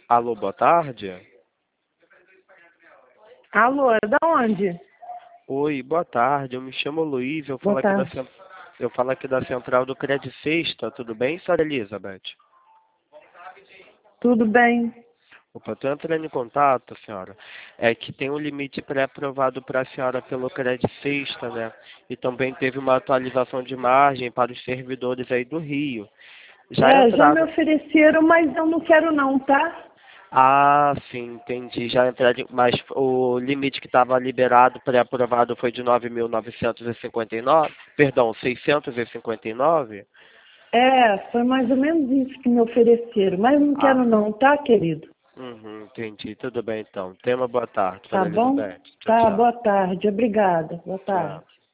Alô, boa tarde. Alô, é da onde? Oi, boa tarde. Eu me chamo Luiz, eu falo Boa aqui tarde. eu falo aqui da central do Credit Sexta, tudo bem, senhora Elizabeth? Tudo bem? Opa, estou entrando em contato, senhora. É que tem um limite pré-aprovado para a senhora pelo Credit Sexta, né? E também teve uma atualização de margem para os servidores aí do Rio. Já Já me entraram. ofereceram, mas eu não quero não, tá? Ah, sim, entendi. Já entraram, mas o limite que estava liberado, pré-aprovado, foi de 9.959. Perdão, 659. Foi mais ou menos isso que me ofereceram, mas não quero Ah, não, tá, querido? entendi. Tudo bem, então. Tenha uma boa tarde, Tá senhora bom? Elizabeth. Tchau, Tá, tchau. boa tarde, obrigada. Boa tarde. Tchau.